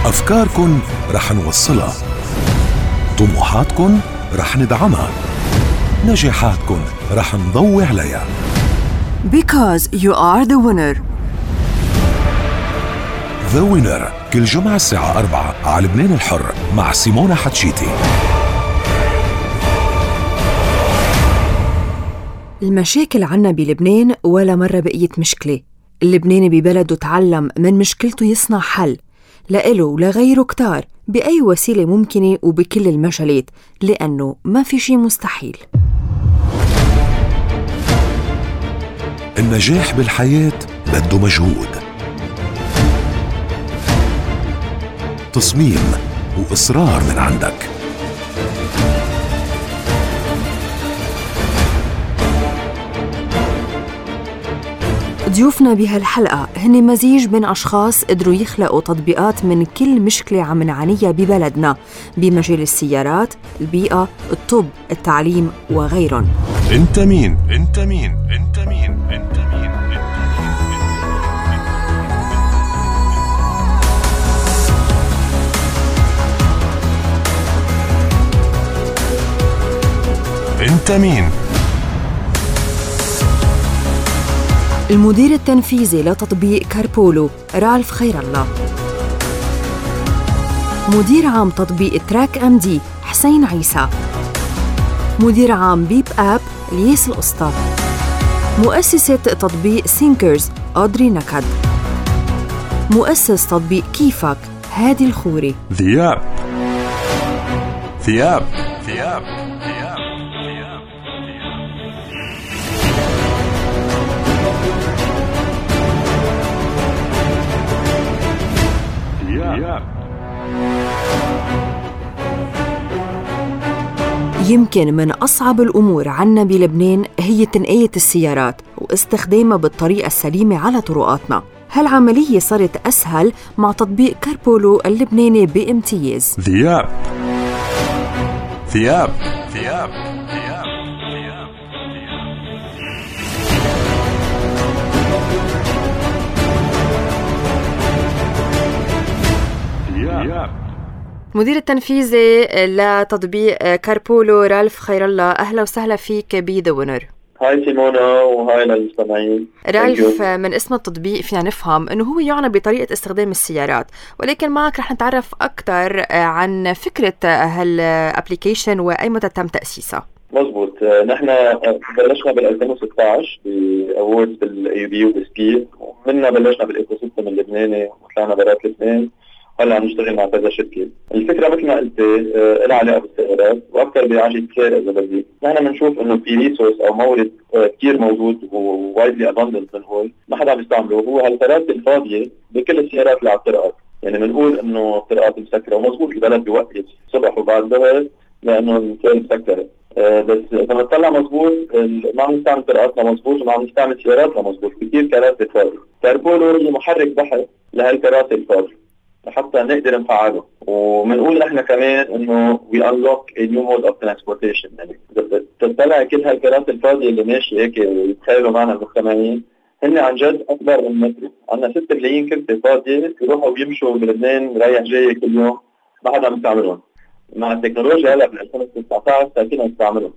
أفكاركن رح نوصلها، طموحاتكن رح ندعمها، نجاحاتكن رح نضوي عليها. Because you are the winner. The Winner كل جمعة الساعة 4 على لبنان الحر مع سيمونة حتشيتي. المشاكل عنا بلبنان ولا مرة بقيت مشكلة. اللبناني ببلده تعلم من مشكلته يصنع حل لإله ولغيره كتار بأي وسيلة ممكنة وبكل المجالات، لأنه ما في شي مستحيل. النجاح بالحياة بده مجهود، تصميم وإصرار من عندك. ضيوفنا بهالحلقة هن مزيج بين أشخاص قدروا يخلقوا تطبيقات من كل مشكلة عم نعانيها ببلدنا بمجال السيارات، البيئة، الطب، التعليم وغيرهم. انت مين؟ انت مين؟ انت مين؟ انت مين؟ انت مين؟ المدير التنفيذي لتطبيق كاربولو رالف خير الله، مدير عام تطبيق تراك ام دي حسين عيسى، مدير عام بيب اب ليس القسطى، مؤسسة تطبيق سينكرز أودري نكد، مؤسس تطبيق كيفك هادي الخوري. ثياب ثياب ثياب يمكن من أصعب الأمور عنا بلبنان هي تنقية السيارات واستخدامها بالطريقة السليمة على طرقاتنا. هالعملية صارت أسهل مع تطبيق كاربولو اللبناني بامتياز. ثياب ثياب ثياب ثياب ثياب. المدير التنفيذي لتطبيق كاربولو رالف خير الله، أهلا وسهلا فيك بذا وينر. هاي سيمونا وهاي للمستمعين. رالف، من اسم التطبيق فينا نفهم أنه هو يعنى بطريقة استخدام السيارات، ولكن معك رح نتعرف أكثر عن فكرة هالابليكيشن وأي متى تم تأسيسها. مزبوط، نحن بلشنا بال2016 بأوردز بالAUB وبسكي، ومننا بلشنا بالإيكو سيستم اللبناني وطلعنا برات لبنان، هلا عم نشتغل مع كذا شركة. الفكرة مثل ما قلت لها علاقة بالسيارات وأكثر بعجلة كير إذا بدي. نحن بنشوف إنه في ريسورس أو مورد كتير موجود ووايدلي أباندنت من هون ما حدا عم يستعمله، هو هالكراسي الفاضية بكل السيارات اللي على الطرقات. يعني بنقول إنه الطرقات مسكرة، ومزبوط البلد بيوقف صبح وبعد ظهر لأنه الكير مسكرة. بس إذا بنطلع مزبوط ما عم نستعمل طرقاتنا مزبوط وما عم نستعمل سياراتنا مزبوط، كتير كراسي فاضية. كاربولو هي محرك بحث لهالكراسي الفاضية حتى نقدر نفعله. ومنقول نحن كمان انه we unlock a new mode of transportation. يعني تطلع كل هالكراسي الفاضية اللي ماشي هيك يتخيلوا معنا المستمعين، هن عن جد اكبر من مترو. عندنا 6 ملايين كرسي فاضية يروحوا ويمشوا بلبنان رايح جاي كل يوم، ما حدا عم يستعملهم. مع التكنولوجيا هلا بال 2019 صارنا نستعملهم،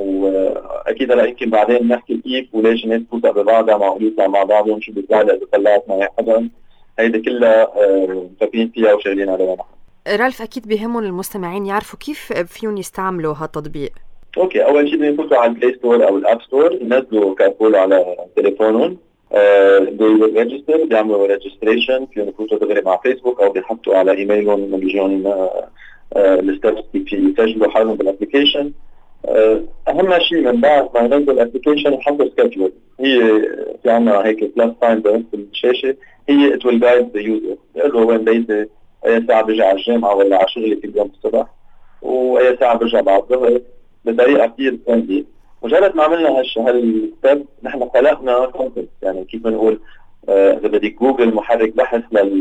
واكيد هلا يمكن بعدين نحكي كيف وليش الناس توثق ببعضها معقولة مع بعضهم، شو بيطلع اذا طلعت مع حدا. هيدا كلها فاكرين فيها وشغالين عليها نحن. رالف، أكيد بيهمهم المستمعين يعرفوا كيف فيهم يستعملوا هالتطبيق. أوكي، أول شيء بدهم يفوتوا على البلاي ستور أو الأب ستور، ينزلوا كاربولو على تليفونهم، بيرجستر، بيعملوا ريجستريشن، فيهم يفوتوا دغري مع فيسبوك أو بيحطوا على إيميلهم بيجون الستبس كيف يسجلوا حالهم بالأبليكيشن. أهم شيء من بعد ما ينزل الأبليكيشن يحطوا سكيدجول. هي في عنا هيك بلس ساين بالشاشة، هي it will guide the user، يقول له وين بيتي، أي ساعة برجع على الجامعة ولا على شغلي في اليوم الصبح، وأي ساعة برجع بعد الظهر، بطريقة كتير سهلة. مجرد ما عملنا هالستيب نحن خلقنا كونتنت. يعني كيف بنقول إذا بدك جوجل محرك بحث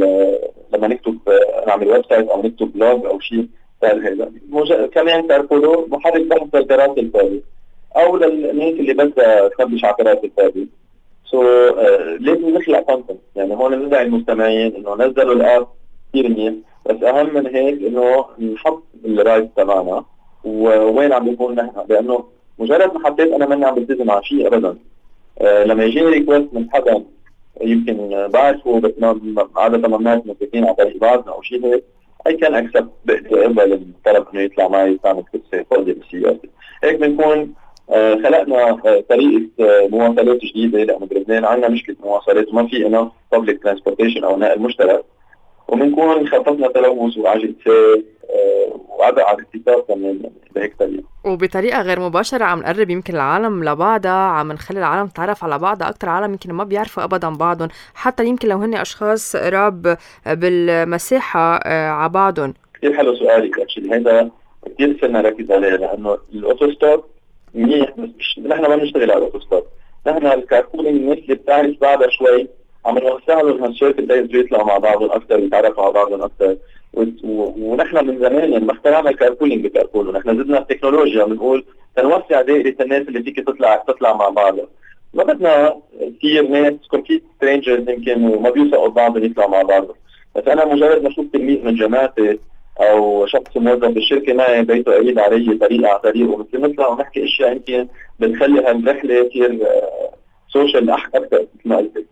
لما نكتب نعمل ويب سايت أو نكتب بلوج أو شيء هذا. كمان كاربولو محرك بحث للكراسي الفاضية أو للناس اللي بس تخبش على كراسي الفاضية. لازم نخلق كونتنت. يعني هون ندعي المستمعين انه نزلوا الاب كثير منيح، بس اهم من هيك انه نحط الرايت تبعنا ووين عم بيكون نحن، لانه مجرد ما حطيت انا ماني عم بلتزم على شيء ابدا. لما يجيني ريكوست من حدا يمكن بعرفه بس عادة ما بنعرف متفقين على طريق بعضنا او شيء هيك، اي كان اكسبت، بقدر اقبل الطلب انه يطلع معي يستعمل كرسي فاضي بالسياسه. هيك بنكون خلقنا طريقه مواصلات جديده، لانه بلبنان عندنا مشكله مواصلات وما في enough public transportation او نقل مشترك، وبنكون خففنا تلوث وعجلة سير وعبء على الاقتصاد كمان بهيك طريقة. وبطريقة غير مباشرة عم نقرب يمكن العالم لبعضها، عم نخلي العالم تتعرف على بعضها أكتر. عالم يمكن ما بيعرفوا أبدا بعضهم، حتى يمكن لو هن أشخاص قراب بالمساحة على بعضهم. كثير حلو سؤالك، اكشلي هذا كثير صرنا نركز عليه، لأنه الأوتوستوب منيح بس نحن ما بنشتغل على الأوتوستوب. نحن الكاربولينج الناس اللي بتعرف بعضها شوي عم نوسع لهم هالسيركل دايز يطلعوا مع بعضهم أكثر ويتعرفوا على بعضهم أكثر. ونحن من زمان يعني ما اخترعنا الكاربولينج بكاربول، ونحن زدنا التكنولوجيا بنقول تنوسع دائرة الناس اللي فيك تطلع مع بعضها. ما بدنا كثير ناس كومبليت سترينجرز يمكن وما بيوثقوا ببعضهم يطلعوا مع بعضهم. بس انا مجرد ما اشوف تلميذ من جامعتي او شخص موظف بالشركه معي بيته قريب علي طريق على طريق، ومثل نطلع ونحكي اشياء يمكن بنخلي هالرحله تصير سوشيال اكثر مثل ما قلت.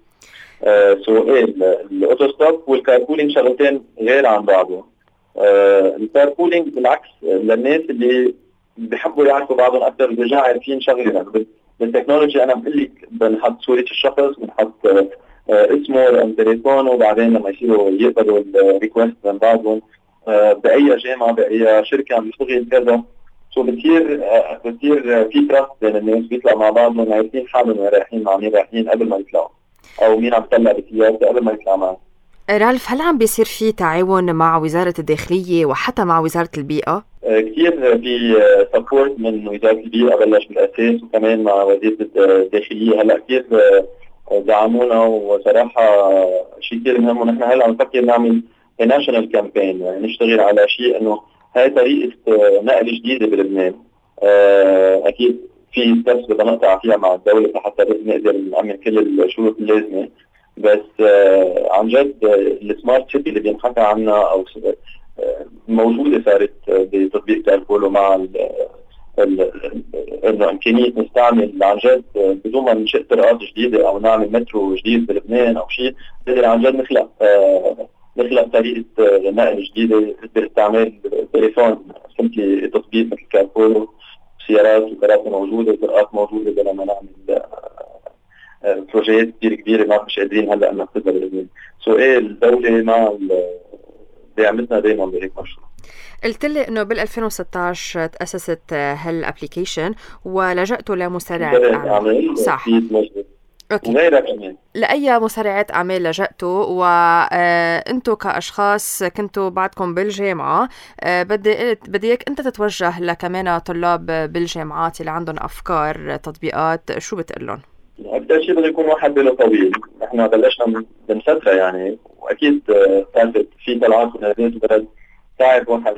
الاوتوستوب والكاربولينج شغلتين غير عن بعضهم. الكاربولينج بالعكس للناس اللي بحبوا يعرفوا بعضهم اكثر، برجع عارفين شغله. يعني بالتكنولوجي انا بقول لك بنحط صوره الشخص، بنحط اسمه رقم تليفونه، وبعدين لما يصيروا يقبلوا الريكوست من بعضهم باي جامعه باي شركه عم يشتغل كذا، سو بتصير في تراست بين الناس، بيطلعوا مع بعضهم عارفين حالهم وين رايحين مع مين رايحين قبل ما يطلعوا، او مين عم يطلع بالسياسه قبل ما يطلع معه. رالف، هل عم بيصير في تعاون مع وزارة الداخلية وحتى مع وزارة البيئة؟ كثير في سبورت من وزارة البيئة بلش بالأساس، وكمان مع وزارة الداخلية هلا كثير دعمونا، وصراحة شيء كثير مهم. ونحن هلا عم نفكر نعمل ناشونال كامبين، يعني نشتغل على شيء انه هاي طريقة نقل جديدة بلبنان. أكيد في ستبس بدنا نقطع فيها مع الدولة حتى نقدر نعمل كل الشروط اللازمة، بس عن جد السمارت سيتي اللي بينحكى عنها او موجوده صارت بتطبيق كاربولو، مع انه امكانيه نستعمل عن جد بدون ما ننشئ طرقات جديده او نعمل مترو جديد بلبنان او شيء، نقدر عن جد نخلق طريقه نقل جديده باستعمال تليفون سمبلي، تطبيق مثل كاربولو، سيارات وكراسي موجوده وطرقات موجوده، بدل ما نعمل بروجيات كثير كبيره ما مش قادرين هلا ننفذها بلبنان. الدوله مع دعمتنا دائما بهيك مشروع. قلت لي انه بال 2016 تاسست هالابليكيشن ولجأتوا لمسارعات اعمال، صح؟ اوكي. وغيرها كمان. لاي مسارعات اعمال لجأتوا؟ وانتم كاشخاص كنتوا بعدكم بالجامعه، بدي اياك انت تتوجه لكمان طلاب بالجامعات اللي عندهم افكار تطبيقات، شو بتقول لهم؟ أكثر شيء بده يكون واحد باله طويل. نحن بلشنا من فترة يعني، وأكيد صارت في طلعات ونزلات وبلد صعب واحد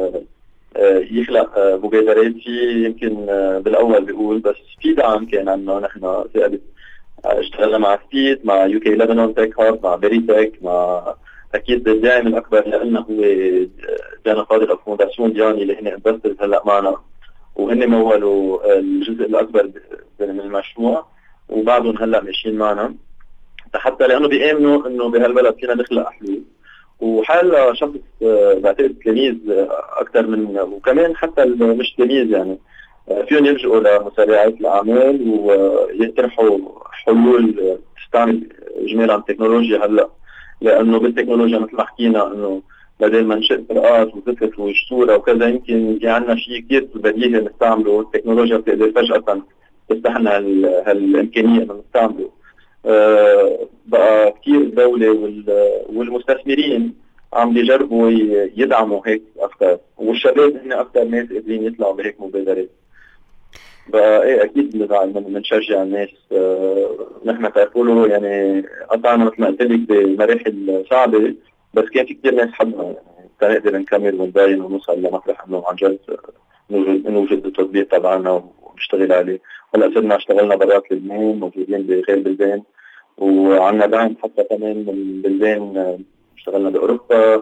يخلق مبادرات فيه. يمكن بالأول بيقول بس في دعم كان عنا. نحن اشتغلنا مع سبيد، مع يو كي لبنان تك هاب، مع بيري تك، مع أكيد الداعم الأكبر لنا هو جانا فاضل أو فونداسيون دياني اللي هن انفسترز هلا معنا، وهن مولوا الجزء الأكبر من المشروع، وبعضهم هلا ماشيين معنا حتى لانه بيامنوا انه بهالبلد فينا نخلق حلول. وحال شخص بعتقد تلاميذ اكثر من، وكمان حتى مش تلاميذ يعني فيهم يلجؤوا لمسارعات الاعمال ويطرحوا حلول تستعمل اجمالا التكنولوجيا هلا، لانه بالتكنولوجيا مثل ما حكينا انه بدل ما نشق طرقات وزفت وجسوره وكذا، يمكن في عندنا شيء كثير بديهي نستعمله. التكنولوجيا بتقدر فجاه تفتح لنا هالامكانيه انه نستعمله. بقى كثير الدوله والمستثمرين عم بيجربوا يدعموا هيك افكار، والشباب هن اكثر ناس قادرين يطلعوا بهيك مبادرات. بقى اكيد بنشجع الناس. نحن كاربولو يعني قطعنا مثل ما قلت لك بمراحل صعبه، بس كان في كثير ناس حبنا يعني تنقدر نكمل ونبين ونوصل لمطرح انه عن جد نوجد التطبيق تبعنا ونشتغل عليه. هلا صرنا اشتغلنا برات لبنان، موجودين بغير بلدان، وعندنا دعم حتى كمان من بلدان. اشتغلنا باوروبا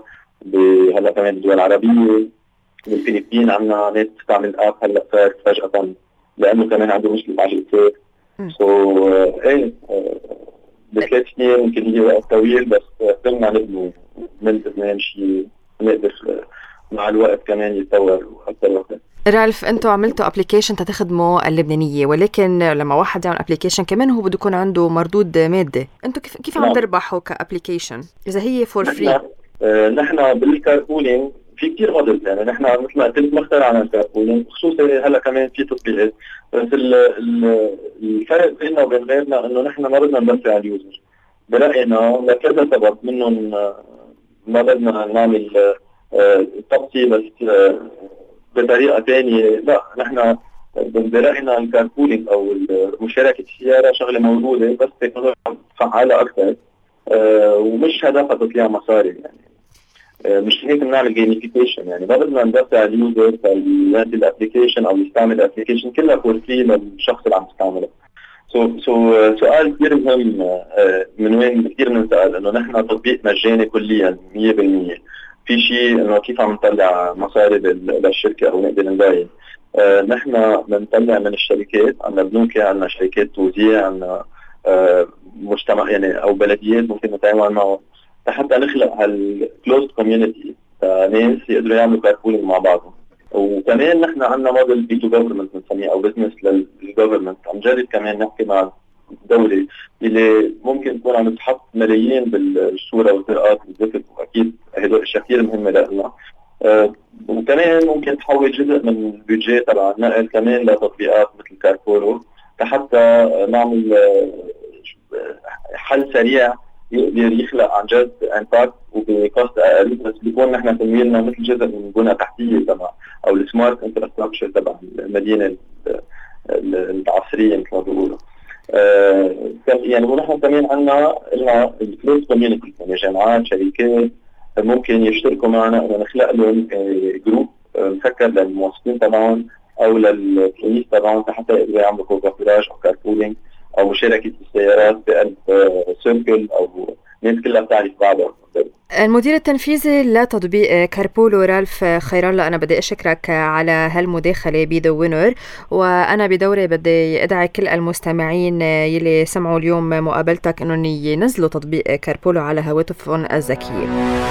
هلا كمان بالدول العربيه. بالفلبين عندنا ناس تستعمل اب هلا صار فجأة لانه كمان عنده مشكله على الانتاج. ايه بثلاث سنين يمكن هي وقت طويل، بس قدرنا نبني من لبنان شيء نقدر مع الوقت كمان يتطور اكثر وقت. رالف، انتوا عملتوا ابليكيشن تخدموا اللبنانيه، ولكن لما واحد يعمل ابليكيشن كمان هو بده يكون عنده مردود مادي. انتوا كيف عم تربحوا كابليكيشن اذا هي فور فري؟ نحن بالكاربولينج في كثير غضب، يعني نحن مثل ما قلت مخترعنا الكاربولينج، خصوصا هلا كمان في تطبيقات، بس الفرق بيننا وبين غيرنا انه نحن ما بدنا ندفع اليوزر براينا لكذا سبب. منهم ما بدنا نعمل تبطي بس بطريقه ثانيه. لا، نحن براينا الكاربولينج او مشاركه السياره شغله موجوده، بس تكنولوجيا فعاله اكثر ومش هدفها تطلع مصاري. يعني مش هيك بنعمل جيميفيكيشن، يعني ما بدنا ندفع اليوزر ينزل الابلكيشن او يستعمل الابلكيشن كلها فور فري للشخص اللي عم يستعمله. سؤال كثير مهم من وين كثير بنسال انه نحن تطبيق مجاني كليا 100%. في شيء انه كيف عم نطلع مصاري للشركه او نقدر نبين. نحن بنطلع من الشركات، عندنا بنوك، عندنا شركات توزيع، عندنا مجتمع يعني او بلديات ممكن نتعامل معهم حتى نخلق هالكلوزد كوميونتي ناس يقدروا يعملوا كاربولينج مع بعضهم. وكمان نحن عندنا موديل بي تو جوفرمنت بنسميه او بزنس للجوفرمنت. عم نجرب كمان نحكي مع الدوله اللي ممكن تكون عم تحط ملايين بالصوره والطرقات والزفت، واكيد هدول اشياء كثير مهمه لنا. وكمان ممكن تحول جزء من البيدجي تبع النقل كمان لتطبيقات مثل كاربولو حتى نعمل حل سريع يقدر يخلق عن جد امباكت وبكوست اقل، بس بيكون نحن تمويلنا مثل جزء من البنى التحتيه تبع او السمارت انفراستراكشر تبع المدينه العصريه مثل ما بيقولوا. يعني ونحن كمان عندنا الكلوز كوميونتي، يعني جامعات، شركات ممكن يشتركوا معنا انه نخلق لهم جروب مسكر للموظفين تبعهم او للكلينيك تبعهم حتى يقدروا يعملوا كوفراج او كاربولينج او مشاركه السيارات بقلب سيركل او ناس كلها بتعرف بعضها. المدير التنفيذي لتطبيق كاربولو رالف خير الله، أنا بدي أشكرك على هالمداخلة بذا وينر، وأنا بدوري بدي أدعي كل المستمعين يلي سمعوا اليوم مقابلتك إنهم ينزلوا تطبيق كاربولو على هواتفهم الذكية.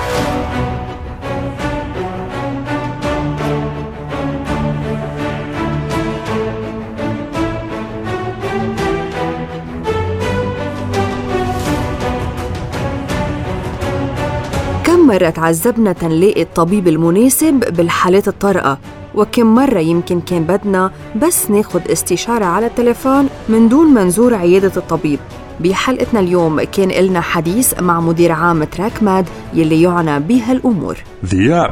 كم مرة تعذبنا تنلاقي الطبيب المناسب بالحالات الطارئة، وكم مرة يمكن كان بدنا بس ناخد استشارة على التليفون من دون ما نزور عيادة الطبيب. بحلقتنا اليوم كان إلنا حديث مع مدير عام تراكماد يلي يعنى بهالأمور. ذياب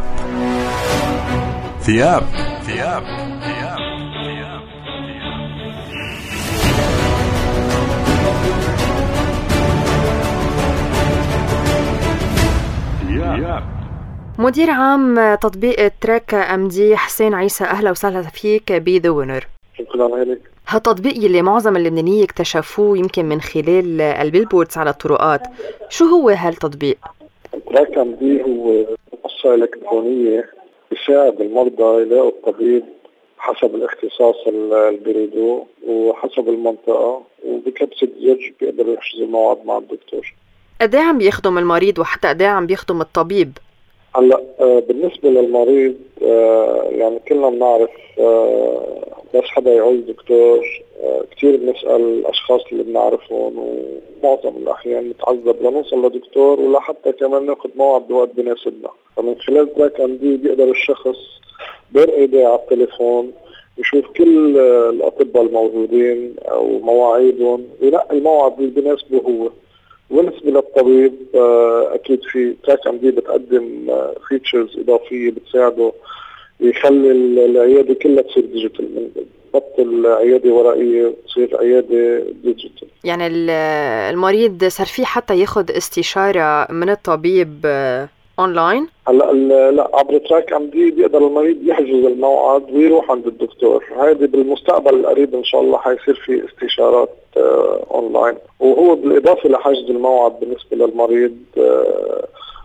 مدير عام تطبيق تراك ام دي حسين عيسى، اهلا وسهلا فيك بذا وينر. شكرا عليك. هالتطبيق يلي معظم اللبنانيين اكتشفوه يمكن من خلال البيلبوردز على الطرقات، شو هو هالتطبيق؟ تراك ام دي هو منصة إلكترونية يساعد المرضى يلاقوا الطبيب حسب الاختصاص اللي بيريدوه وحسب المنطقة، وبكبسة زر بيقدروا يحجزوا موعد مع الدكتور. قد ايه عم بيخدم المريض وحتى قد ايه عم بيخدم الطبيب؟ هلا بالنسبة للمريض يعني كلنا بنعرف بس حدا يعوز دكتور كتير بنسأل الأشخاص اللي بنعرفهم، ومعظم الأحيان نتعذب لنوصل لدكتور ولا حتى كمان ناخد موعد بوقت بناسبنا. فمن خلال تراك ام دي بيقدر الشخص بإيديه على التليفون يشوف كل الأطباء الموجودين أو مواعيدهم وينقي الموعد اللي بيناسبه هو. بالنسبة للطبيب أكيد في تراك ام دي بتقدم فيتشرز إضافية بتساعده يخلي العيادة كلها تصير ديجيتال، بطل عيادة ورقية تصير عيادة ديجيتال. يعني المريض صار فيه حتى ياخد استشارة من الطبيب اونلاين؟ هلا لا، عبر تراك ام دي بيقدر المريض يحجز الموعد ويروح عند الدكتور. هذه بالمستقبل القريب ان شاء الله حيصير في استشارات اونلاين، وهو بالاضافه لحجز الموعد بالنسبه للمريض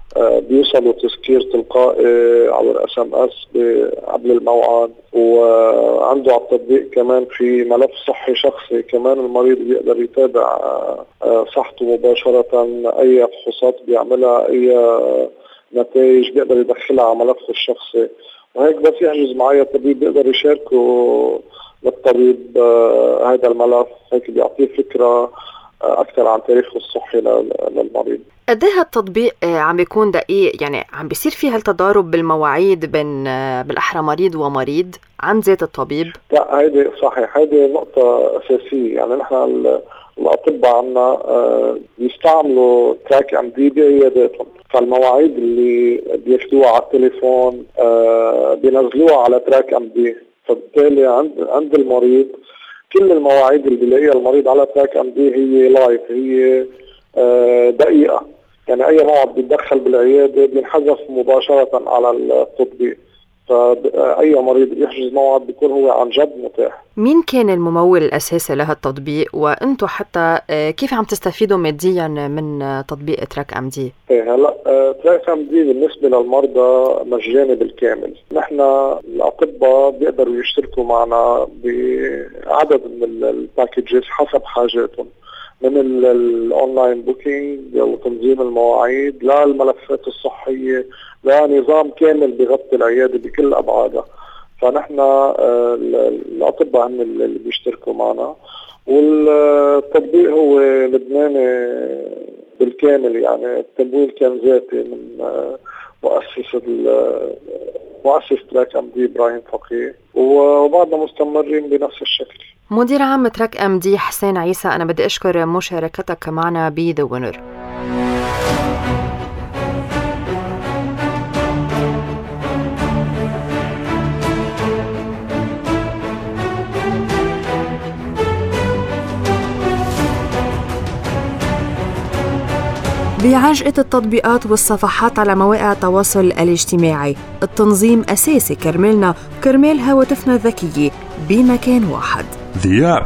بيوصلوا تذكير تلقائي عبر SMS قبل الموعد. وعنده على التطبيق كمان في ملف صحي شخصي، كمان المريض بيقدر يتابع صحته مباشرة، أي فحوصات بيعملها، أي نتائج بيقدر يدخلها على ملفه الشخصي. وهيك بس يحجز معي الطبيب بيقدر يشاركه للطبيب هذا الملف، هيك بيعطيه فكرة أكثر عن تاريخه الصحي للمريض. قد ايه هالتطبيق عم بيكون دقيق؟ يعني عم بيصير فيه هالتضارب بالمواعيد بين بالأحرى مريض ومريض عن ذات الطبيب؟ لا، هيدي صحيح، هيدي نقطة أساسية. يعني نحن الأطباء عنا بيستعملوا تراك MD بعياداتهم، فالمواعيد اللي بياخدوها على التليفون بينزلوها على تراك MD، فبالتالي عند المريض كل المواعيد اللي بيلاقيها المريض على تراك MD هي لايف، هي دقيقة. يعني أي موعد بيتدخل بالعيادة بينحذف مباشرة على التطبيق، فأي مريض يحجز موعد بيكون هو عن جد متاح. مين كان الممول الأساسي لهالتطبيق، وأنتوا حتى كيف عم تستفيدوا ماديا من تطبيق تراك MD؟ هلا تراك MD بالنسبة للمرضى مجاني بالكامل. نحن الأطباء بيقدروا يشتركوا معنا بعدد من الباكيجز حسب حاجاتهم، من الأونلاين بوكينج وتنظيم المواعيد للملفات الصحية، لنظام كامل بغطي العيادة بكل أبعادها. فنحن الأطباء هم اللي بيشتركوا معنا، والتطبيق هو لبناني بالكامل. يعني التمويل كان ذاتي من مؤسس تراك MD إبراهيم فقيه، وبعدنا مستمرين بنفس الشكل. مدير عام تراك MD حسين عيسى، أنا بدي أشكر مشاركتك معنا بذا وينر. بعجقة التطبيقات والصفحات على مواقع التواصل الاجتماعي، التنظيم أساسي كرمالنا وكرمال هواتفنا الذكية بمكان واحد. ذياب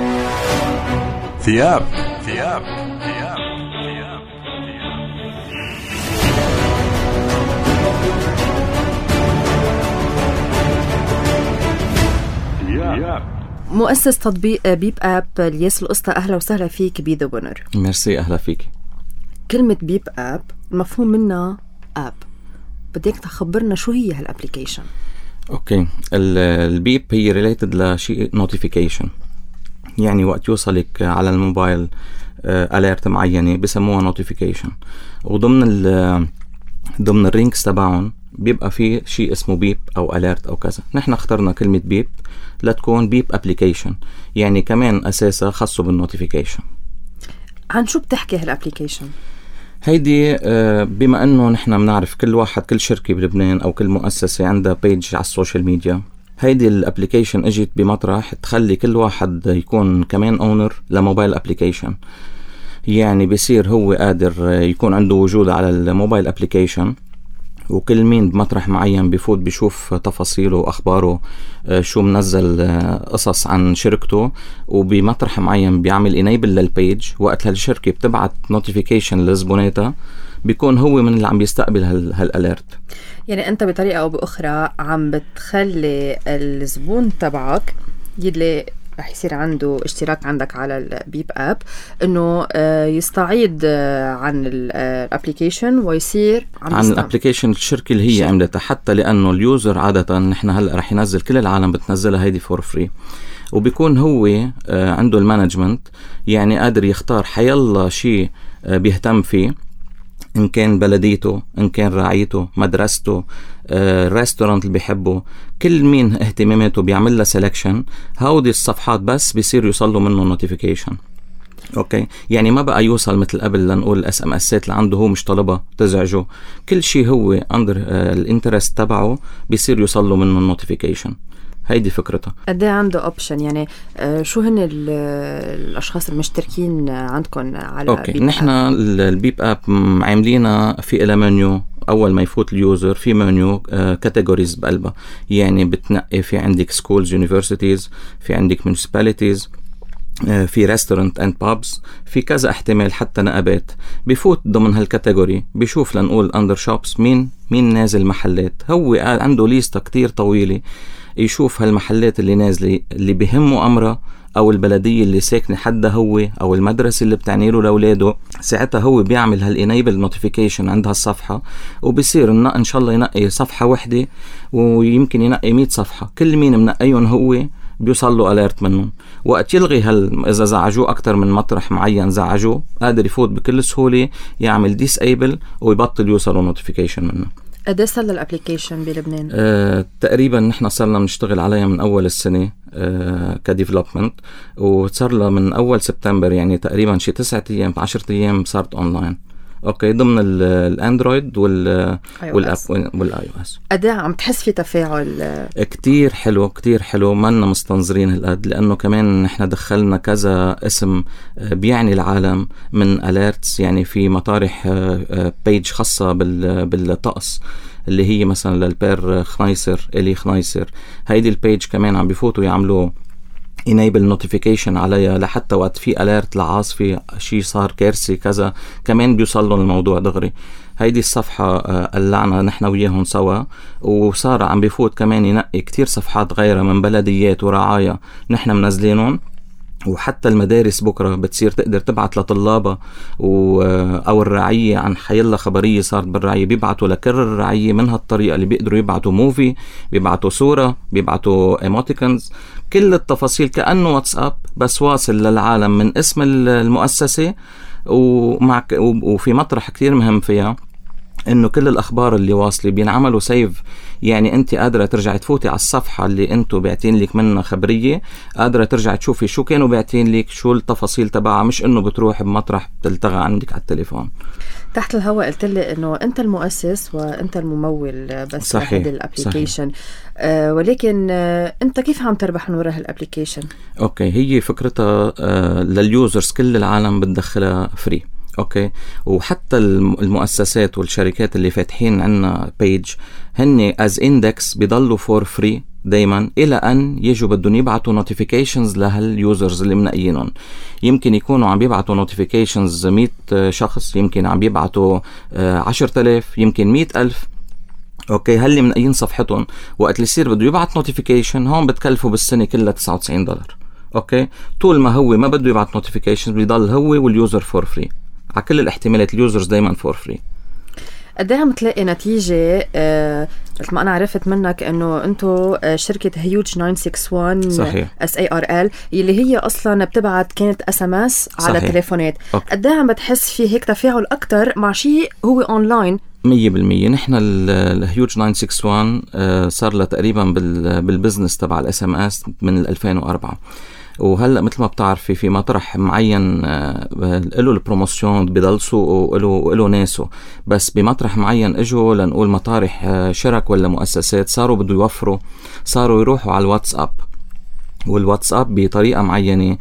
مؤسس تطبيق بيب آب الياس القسطى، أهلا وسهلا فيك بذا وينر. ميرسي، أهلا فيك. كلمة بيب آب المفهوم منها آب، بديك تخبرنا شو هي هالابليكيشن؟ اوكي، البيب هي ريليتد لشيء نوتيفيكيشن، يعني وقت يوصلك على الموبايل اليرت معينة بسموها نوتيفيكيشن، وضمن ضمن الرينكس تبعهم بيبقى في شيء اسمه بيب او اليرت او كذا. نحن اخترنا كلمة بيب لتكون بيب ابليكيشن، يعني كمان اساسا خاصه بالنوتيفيكيشن. عن شو بتحكي هالابليكيشن؟ هيدي بما انه نحن بنعرف كل شركة بلبنان او كل مؤسسة عندها بيج على السوشيال ميديا، هيدي الابليكيشن اجت بمطرح تخلي كل واحد يكون كمان اونر لموبايل ابليكيشن. يعني بيصير هو قادر يكون عنده وجود على الموبايل ابليكيشن، وكل مين بمطرح معين بيفوت بيشوف تفاصيله واخباره، شو منزل قصص عن شركته، وبمطرح معين بيعمل انيبل للبيج. وقت هالشركة بتبعت نوتيفيكيشن لزبوناتها بيكون هو من اللي عم بيستقبل هالاليرت. يعني انت بطريقة او باخرى عم بتخلي الزبون تبعك يلي رح يصير عنده اشتراك عندك على البيب آب انه يستعيد عن الابليكيشن ويصير عن الابليكيشن الشركة اللي هي عملتها، حتى لانه اليوزر عادة نحن هلا رح ينزل، كل العالم بتنزلها هيدي فور فري، وبيكون هو عنده المانجمنت، يعني قادر يختار حيالله شيء بيهتم فيه، إن كان بلديته، إن كان راعيته، مدرسته، الريستورانت اللي بيحبه، كل مين اهتماماته بيعمل له سيلكشن. هودي الصفحات بس بيصير يوصل له منه نوتيفيكيشن. اوكي، يعني ما بقى يوصل مثل قبل لنقول الاس ام اسات اللي عنده هو مش طالبها تزعجه، كل شيء هو اندر الانترست تبعه بيصير يوصل له منه النوتيفيكيشن. هيدي فكرتها. قد ايه عنده اوبشن؟ يعني شو هن الاشخاص المشتركين عندكم على اوكي بيب نحن البيب اب عاملينها في إلى منيو. اول ما يفوت اليوزر في منيو كاتيجوريز بقلبها، يعني بتنقي في عندك سكولز، يونيفرسيتيز، في عندك municipalities، في ريستورانت اند بابس، في كذا احتمال حتى نقابات. بفوت ضمن هالكاتيجوري، بيشوف لنقول اندر شوبس مين نازل محلات. هو عنده ليستا كتير طويلة، يشوف هالمحلات اللي نازلة اللي بيهمه أمره، أو البلدية اللي ساكنة حدا هو، أو المدرسة اللي بتعنيله لأولاده. ساعتها هو بيعمل هالإنيبل نوتيفيكيشن عند هالصفحة، وبيصير إن شاء الله ينقي صفحة وحدة، ويمكن ينقي 100 صفحة. كل مين منقيهم هو بيوصل له أليرت منهم. وقت يلغي إذا زعجوه أكتر من مطرح معين زعجوه، قادر يفوت بكل سهولة يعمل disable ويبطل يوصله نوتيفيكيشن منه. قد صار الابليكيشن بلبنان؟ تقريبا نحن صرنا بنشتغل عليها من أول السنة كديفلوبمنت، وصار لها من أول سبتمبر، يعني تقريبا شي 9 أيام 10 أيام صارت أونلاين. اوكي، ضمن الاندرويد والاب والاي او اس. قد ايه عم تحس في تفاعل؟ كتير حلو، كتير حلو. ما لنا مستنظرين هالقد، لانه كمان نحن دخلنا كذا اسم بيعني العالم من اليرتس. يعني في مطارح بيج خاصه بالطقس، اللي هي مثلا للبير خنيسر، إلي خنيسر. هيدي البيج كمان عم بيفوتوا يعملوا enable notification عليها، لحتى وقت في alert لعاصفة شي صار كارثة كذا، كمان بيوصل لهم الموضوع دغري. هيدي الصفحة قلعنا نحن وياهم سوا، وصار عم بيفوت كمان ينقي كتير صفحات غيرها من بلديات ورعاية نحن منزلينهم. وحتى المدارس بكرة بتصير تقدر تبعت لطلابة أو الرعية عن حيلا خبرية صارت بالرعية، بيبعتوا لكل الرعية من هالطريقة اللي بيقدروا يبعتوا موفي، بيبعتوا صورة، بيبعتوا ايموتيكونز، كل التفاصيل كأنه واتساب بس واصل للعالم من اسم المؤسسة. وفي مطرح كتير مهم فيها انه كل الاخبار اللي واصله بينعملوا سيف. يعني انت قادره ترجع تفوتي على الصفحه اللي انتو بعتين لك منها خبريه، قادره ترجع تشوفي شو كانوا بعتين لك، شو التفاصيل تبعها، مش انه بتروح بمطرح بتلتغى عندك على التليفون. تحت الهواء قلت لي انه انت المؤسس وانت الممول بس هذا الابليكيشن، ولكن انت كيف عم تربح من وراء هالابليكيشن؟ اوكي، هي فكرتها لليوزرز كل العالم بتدخلها فري. اوكي، وحتى المؤسسات والشركات اللي فاتحين عنا بيج هن از اندكس بيضلوا فور فري دايما، الى ان يجوا بدهم يبعتوا نوتيفيكيشنز لهاليوزرز اللي منقينهم. يمكن يكونوا عم بيبعتوا نوتيفيكيشنز 100 شخص، يمكن عم بيبعتوا 10,000، يمكن 100,000. اوكي، هاللي منقيين صفحتهم وقت اللي يصير بده يبعت نوتيفيكيشن هون بتكلفوا بالسنة كلها $99. اوكي، طول ما هو ما بده يبعت نوتيفيكيشن بيضل هو واليوزر فور فري. على كل الاحتمالات اليوزرز دايما فور فري. قد ايه عم تلاقي نتيجة؟ مثل ما أنا عرفت منك إنه أنتو شركة هيوج 961 صحيح. SARL اللي هي أصلا بتبعت كانت SMS على التليفونات. قد ايه عم بتحس في هيك تفاعل أكتر مع شيء هو أونلاين؟ 100%. نحن الهيوج 961 صار له تقريبا بالبزنس تبع الSMS من 2004. وهلأ مثل ما بتعرفي في مطرح معين له البروموسيون بضل سوقه وله ناسه، بس بمطرح معين اجوا لنقول مطارح شرك ولا مؤسسات صاروا بده يوفروا، صاروا يروحوا على الواتساب. والواتساب بطريقة معينة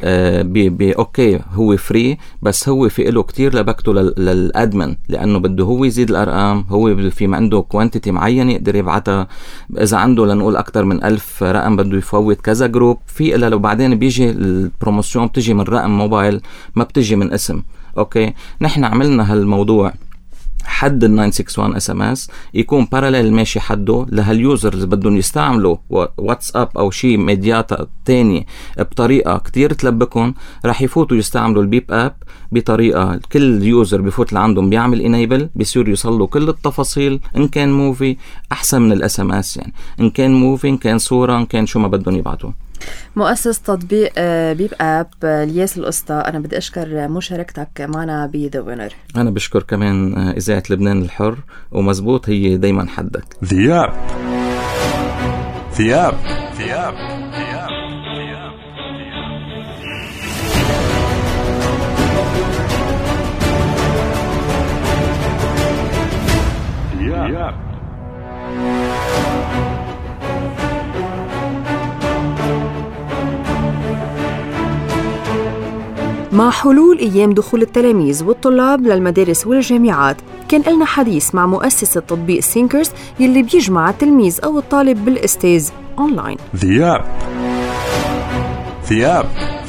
اوكي هو فري، بس هو في له كتير لبكته للادمن، لانه بده هو يزيد الارقام. هو في عنده كوانتيتي معينة يقدر يبعتها. اذا عنده لنقول اكتر من 1000 رقم بده يفوت كذا جروب في إلا، لو بعدين بيجي البروموسيون بتجي من رقم موبايل ما بتجي من اسم. اوكي، نحن عملنا هالموضوع حد ال 961 SMS يكون باراليل ماشي حده لهاليوزر اللي بدهم يستعملوا واتساب او شيء ميديات تاني بطريقة كتير تلبكن. راح يفوتوا يستعملوا البيب اب بطريقة كل يوزر بفوت لعندهم بيعمل انيبل، بيصير يوصلوا كل التفاصيل، ان كان موفي احسن من الSMS، يعني ان كان موفي، ان كان صورة، ان كان شو ما بدهم يبعتوا. مؤسس تطبيق بيب اب الياس القسطى، أنا بدي أشكر مشاركتك معنا بذا وينر. أنا بشكر كمان إذاعة لبنان الحر، ومزبوط هي دايما حدك. ذياب ذياب ذياب ذياب. مع حلول أيام دخول التلاميذ والطلاب للمدارس والجامعات، كان لنا حديث مع مؤسس التطبيق سينكرز يلي بيجمع التلميذ أو الطالب بالإستاذ أونلاين. ذياب ثياب.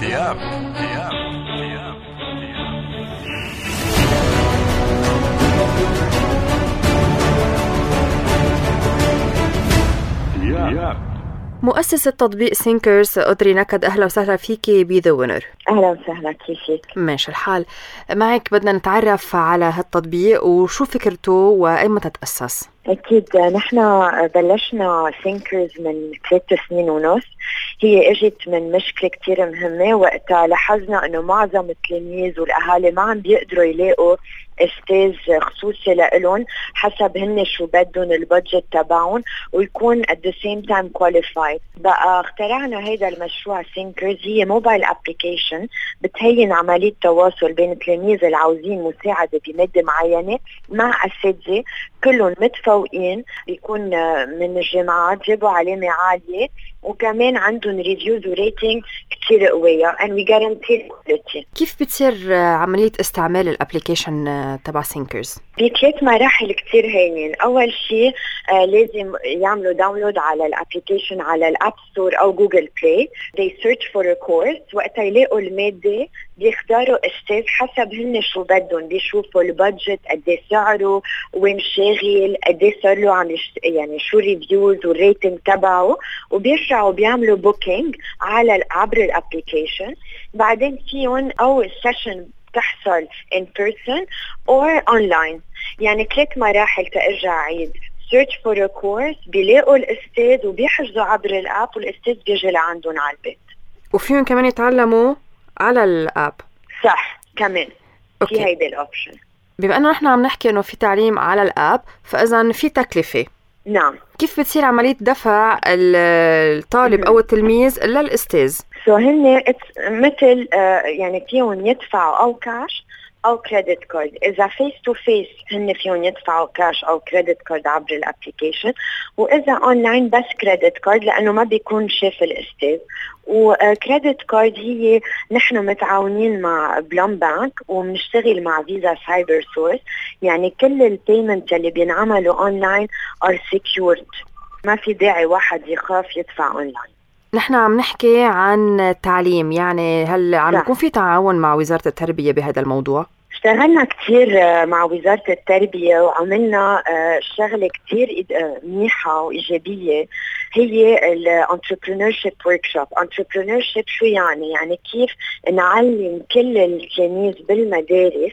مؤسسة تطبيق سينكرز أودري نكد، أهلا وسهلا فيكي بذا وينر. أهلا وسهلا، كيفك؟ ماشي الحال. معك بدنا نتعرف على هالتطبيق وشو فكرته وأيمتى تأسس؟ أكيد نحن بلشنا سينكرز من 3 سنين ونص. هي اجت من مشكلة كتير مهمة، وقتها لاحظنا انه معظم التلاميذ والاهالي ما عم بيقدروا يلاقوا استاذ خصوصي لإلهم حسب هن شو بدهم البادجت تبعهم ويكون at the same time qualified. بقى اخترعنا هيدا المشروع سينكرز. هي موبايل ابليكيشن بتهين عملية تواصل بين التلاميذ اللي عاوزين مساعدة بمادة معينة مع أساتذة كلهم متفوقين، بيكون من الجامعات، جابوا علامة عالية، وكمان عندهم ريفيوز وريتنج كتير قوية and we guarantee quality. كيف بتصير عملية استعمال الابليكيشن تبع سينكرز؟ ب3 مراحل كتير هينين. أول شيء لازم يعملوا داونلود على الابليكيشن على الاب ستور أو جوجل بلاي. they search for a course. وقتها يلاقوا المادة بيختاروا استاذ حسب هن شو بدهم، بيشوفوا البادجت قد سعره، وين شاغل، قد صار له عم يعني شو ريفيوز والريتنج تبعه، وبيرجعوا بيعملوا بوكينج على عبر الابليكيشن. بعدين فيهم أول سيشن تحصل in person or online. يعني 3 مراحل ترجع عيد. search for a course، بيلاقوا الأستاذ وبيحجزوا عبر الأب والأستاذ بيجي لعندهم على البيت. وفيهم كمان يتعلموا على الأب. صح، كمان في هيدا الأوبشن. بما أنه نحن عم نحكي أنه في تعليم على الأب، فإذا في تكلفة. نعم. كيف بتصير عملية دفع الطالب أو التلميذ للأستاذ؟ هن مثل يعني فيهم يدفعوا أو كاش أو كريدت كارد. إذا فيس تو فيس هن فيهم يدفعوا كاش أو كريدت كارد عبر الابليكيشن، وإذا أونلاين بس كريدت كارد لأنه ما بيكون شاف الأستاذ. وكريدت كارد هي نحن متعاونين مع بلوم بانك وبنشتغل مع فيزا سايبر سورس، يعني كل البيمنت اللي بينعملوا أونلاين are secured. ما في داعي واحد يخاف يدفع أونلاين. نحن عم نحكي عن تعليم، يعني هل عم يكون في تعاون مع وزارة التربية بهذا الموضوع؟ اشتغلنا كتير مع وزارة التربية وعملنا شغلة كتير منيحة وإيجابية، هي ال entrepreneurship workshop. entrepreneurship شو يعني؟ يعني كيف نعلم كل التلاميذ بالمدارس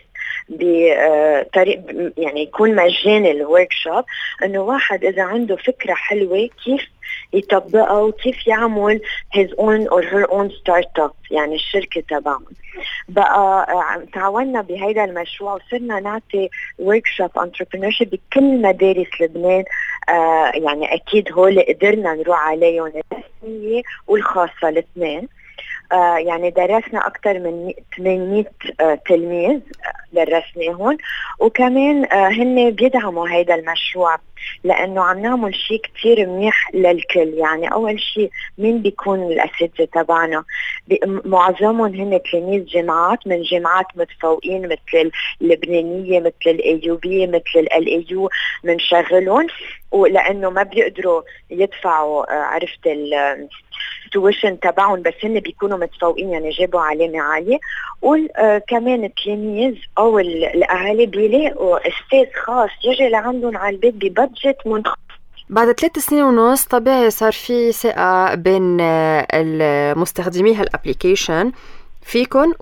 بطريق يعني يكون مجاني الوركشوب، انه واحد اذا عنده فكرة حلوة كيف يطبقها وكيف يعمل his own or her own startup، يعني الشركة تبعهم. بقى تعاوننا بهيدا المشروع وصرنا نعطي workshop entrepreneurship بكل مدارس لبنان. يعني أكيد هول قدرنا نروح عليهم الرسمية والخاصة الاثنين. يعني درسنا أكثر من 800 تلميذ درسناهم، وكمان هن بيدعموا هيدا المشروع لأنه عم نعمل شيء كتير منيح للكل. يعني أول شيء مين بيكون الأساتذة تبعنا؟ معظمهم هن تلاميذ جامعات، من جامعات متفوقين مثل اللبنانية، مثل الأيوبية، مثل الأيو، من شغلهم، ولأنه ما بيقدروا يدفعوا عرفت التويشن تبعهم، بس هن بيكونوا متفوقين يعني جابوا علامة عالية. وكمان التلاميذ أو الأهالي بيلاقوا أستاذ خاص يجي لعندهم على البيت ببادجت منخفض. بعد 3 سنين ونص طبيعي صار في ثقة بين المستخدمي هالابليكيشن فيكن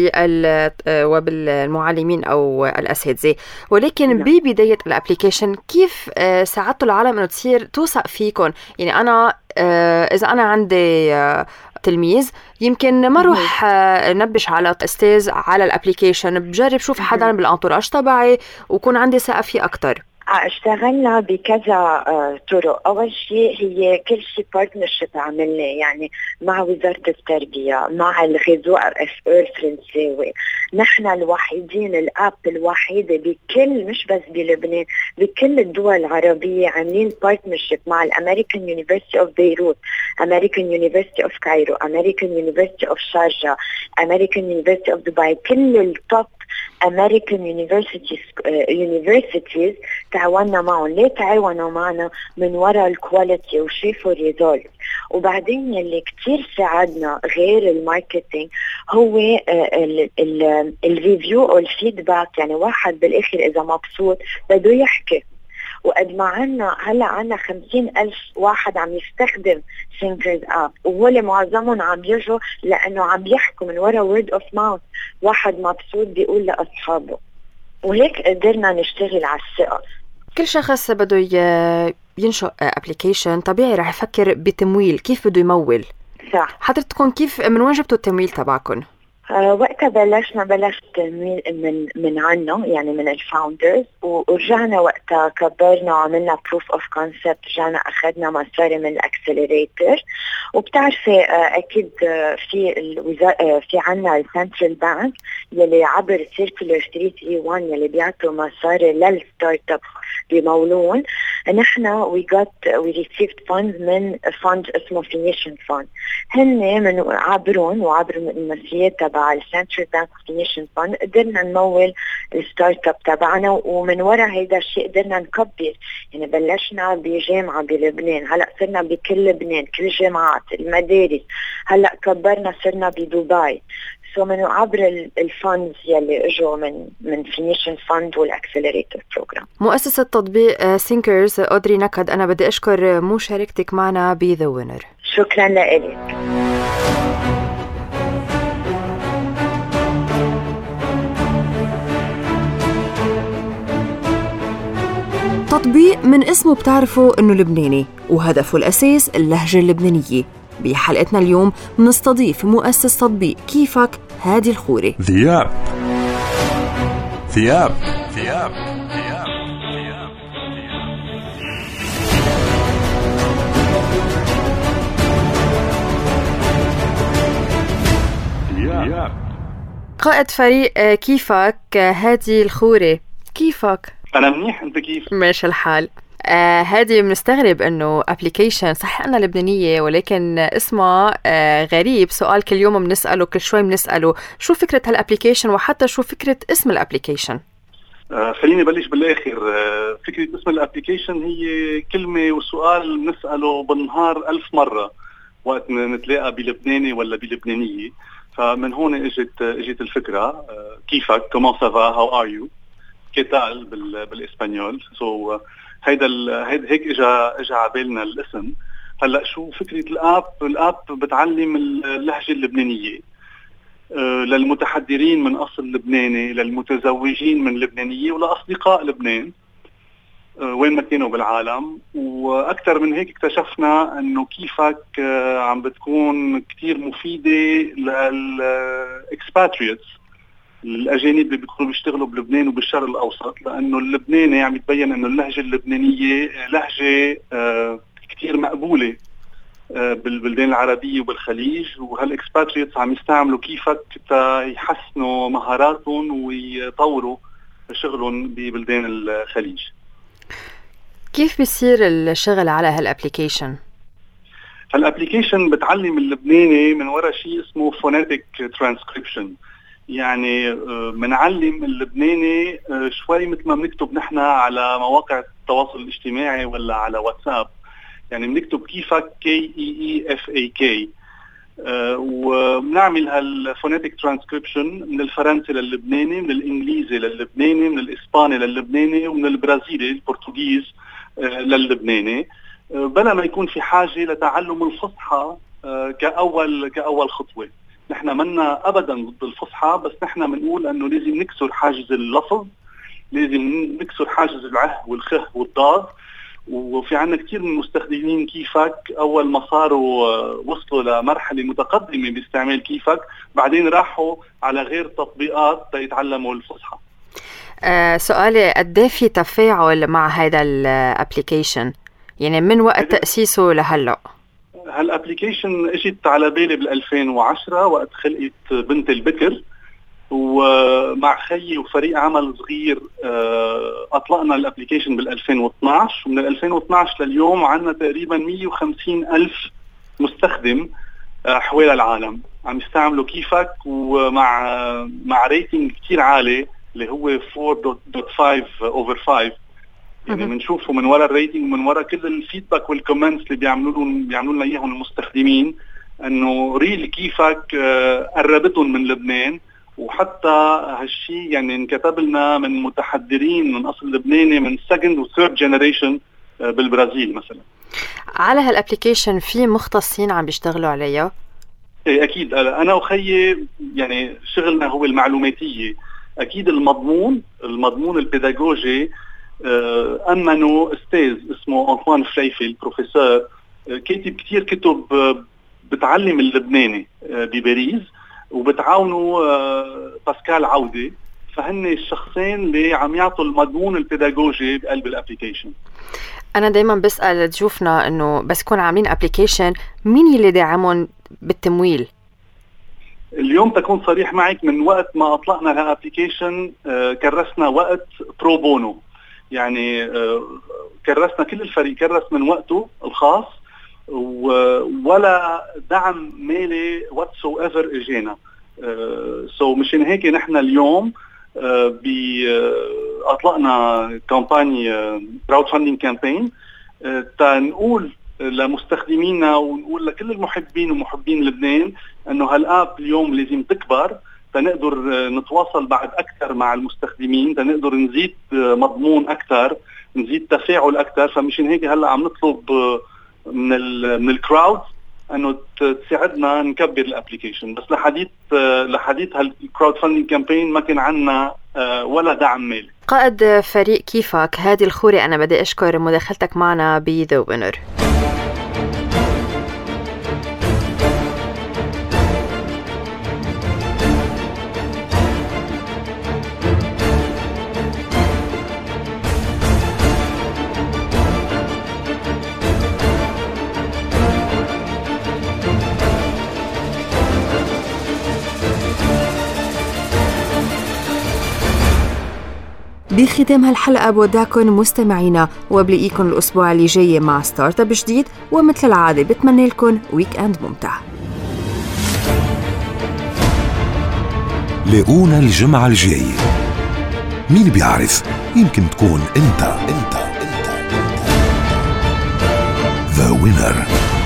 وبالمعلمين أو الأساتذة، ولكن ببداية الابليكيشن كيف ساعدتوا العالم إنه تصير توثق فيكن؟ يعني أنا إذا أنا عندي تلميذ يمكن ما روح نبش على أستاذ على الابليكيشن، بجرب شوف حدا بالانتوراج تبعي وكون عندي ثقة فيه أكتر. اشتغلنا بكذا طرق. اول شيء هي كل شيء بارتنرشيب عملنا، يعني مع وزارة التربية، مع الغزو FE الفرنساوي. نحن الوحيدين، الاب الوحيدة بكل، مش بس بلبنان، بكل الدول العربية عاملين بارتنرشيب مع الامريكان يونيفرسيتي اوف بيروت، امريكان يونيفرسيتي اوف كايرو، امريكان يونيفرسيتي اوف شارجة، امريكان يونيفرسيتي اوف دبي. كل التوب American universities تعاوننا معهم. ليه تعاونوا معنا؟ من وراء الكواليتي وشافوا ريزولت. وبعدين اللي كتير ساعدنا غير الماركتينج هو الريفيو او الفيدباك. يعني واحد بالاخر اذا مبسوط بده يحكي. وقد ما هلا 50,000 واحد عم يستخدم سينكرز اب، وهول معظمهم عم يجوا لانه عم يحكوا من وراء word of mouth. واحد مبسوط بيقول لاصحابه، وهيك قدرنا نشتغل على الثقة. كل شخص بده ينشئ ابليكيشن طبيعي رح يفكر بتمويل، كيف بده يمول. صح. حضرتكم كيف من وين جبتوا التمويل تبعكم؟ وقتها بلشت تمويل من عنا، يعني من الفاوندرز، ورجعنا وقتها كبرنا وعملنا proof of concept. رجعنا أخذنا مصاري من الأكسلريتر. وبتعرفي أكيد في عنا السنترال بانك يلي عبر circular 331 يلي بيعطوا مصاري للستارت اب بمولون. نحن we received funds من فند اسمه Phoenician Fund. هن من عبرون وعبر المسيات تبع السنترال بانك Phoenician Fund قدرنا نمول الستارت اب تبعنا. ومن وراء هيدا الشيء قدرنا نكبر. يعني بلشنا بجامعة بلبنان، هلا صرنا بكل لبنان، كل الجامعات، المدارس. هلا كبرنا صرنا بدبي. من عبر الفندز يلي اجوا من Phoenician Fund والاكسلريتور بروجرام. مؤسسة تطبيق سينكرز أودري نكد، أنا بدي أشكر مشاركتك معنا بذا وينر. شكرا لك. تطبيق من اسمه بتعرفوا إنه لبناني وهدفه الأساس اللهجة اللبنانية. بحلقتنا اليوم بنستضيف مؤسس تطبيق كيفك هادي الخوري. ثياب قائد فريق كيفك هادي الخوري، كيفك؟ أنا منيح، أنت كيف؟ ماشي الحال. هادي بنستغرب انه ابليكيشن صحيح انا لبنانيه ولكن اسمها غريب. سؤال كل يوم بنساله، كل شوي بنساله، شو فكره هالابليكيشن وحتى شو فكره اسم الابليكيشن؟ خليني بلش بالاخر. فكره اسم الابليكيشن هي كلمه وسؤال بنساله بالنهار 1000 مره وقت نتلاقى بلبناني ولا بلبنانيه. فمن هون اجت الفكره. كيفك؟ كومون سافا؟ هاو ار يو؟ كيتال بالاسبانيول. هيدا هيك اجى على بالنا الاسم. هلا شو فكره الاب بتعلم اللهجه اللبنانيه للمتحضرين من اصل لبناني، للمتزوجين من لبنانيه، ولاصدقاء لبنان وين ما كانوا بالعالم. واكثر من هيك اكتشفنا انه كيفك عم بتكون كتير مفيده للاكسباتريتس، الأجانب اللي بيكونوا بيشتغلوا بلبنان وبالشرق الأوسط، لأنه اللبناني عم يتبين أنه اللهجة اللبنانية لهجة كتير مقبولة بالبلدان العربية وبالخليج. وهالإكسباتريتس عم يستعملوا كيفك حتى يحسنوا مهاراتهم ويطوروا شغلهم ببلدان الخليج. كيف بيصير الشغل على هالابليكيشن؟ هالابليكيشن بتعلم اللبناني من وراء شيء اسمه فونيتيك ترانسكريبشن. يعني منعلم اللبناني شوي مثل ما بنكتب نحن على مواقع التواصل الاجتماعي ولا على واتساب. يعني بنكتب كيفك KEEFAK، وبنعمل هالفونيتيك ترانسكريبشن من الفرنسي لللبناني، من الانجليزي لللبناني، من الاسباني لللبناني، ومن البرازيلي البرتغيز لللبناني، بلا ما يكون في حاجة لتعلم الفصحى كأول خطوة. نحن منا أبدا ضد الفصحى، بس نحن بنقول أنه لازم نكسر حاجز اللفظ، لازم نكسر حاجز العه والخه والضاد. وفي عنا كتير من المستخدمين كيفك أول ما صاروا وصلوا لمرحلة متقدمة باستعمال كيفك بعدين راحوا على غير تطبيقات يتعلموا الفصحى. سؤالي، قد في تفاعل مع هذا الابليكيشن؟ يعني من وقت تأسيسه لهلأ؟ هالابليكيشن اجت على بالي بال2010 وقت خلقت بنت البكر، ومع خيي وفريق عمل صغير اطلقنا الابليكيشن بال2012. ومن 2012 لليوم عندنا تقريبا 150,000 مستخدم حوالي العالم عم يستعملوا كيفك ومع ريتنج كتير عالي اللي هو 4.5 over 5. يعني بنشوفه من وراء الريتنج ومن وراء كل الفيدباك والكومنتس اللي بيعملوا لنا اياهم المستخدمين، انه ريل كيفك قربتهم من لبنان. وحتى هالشي يعني انكتب لنا من متحضرين من اصل لبناني من second و third generation بالبرازيل مثلا. على هالابليكيشن في مختصين عم بيشتغلوا عليها؟ ايه اكيد، انا وخيي يعني شغلنا هو المعلوماتيه. اكيد المضمون البيداغوجي امنوا استاذ اسمه أنطوان فليفي البروفيسور، كاتب كتير كتب بتعلم اللبناني بباريس، وبتعاونوا باسكال عودة، فهن الشخصين اللي عم يعطوا المضمون البيداغوجي بقلب الابليكيشن. أنا دايما بسأل ضيوفنا إنه بس كون عاملين ابليكيشن مين اللي داعمهم بالتمويل؟ اليوم تكون صريح معك، من وقت ما أطلقنا الابليكيشن كرسنا وقت برو بونو، يعني كرسنا كل الفريق كرس من وقته الخاص ولا دعم مالي whatsoever اجينا. مشان هيك نحن اليوم اطلقنا كامباني كراود فاندينج كامبين تنقول لمستخدمينا ونقول لكل المحبين ومحبين لبنان انه هالاب اليوم لازم تكبر تنقدر نتواصل بعد اكثر مع المستخدمين، تنقدر نزيد مضمون اكثر، نزيد تفاعل اكثر. فمشان هيك هلا عم نطلب من الكراود انه تساعدنا نكبر الابليكيشن. بس لحديث هالكراود فاندينج كامبين ما كان عندنا ولا دعم مالي. قائد فريق كيفك هادي الخوري، انا بدي اشكر مداخلتك معنا بذا وينر. بختام هالحلقة بودعكم مستمعينا، وبلاقيكم الأسبوع اللي جاي مع ستارت اب جديد، ومثل العادة بتمنى لكم ويك اند ممتع. لاقونا الجمعة الجاي، مين بيعرف يمكن تكون انت The Winner.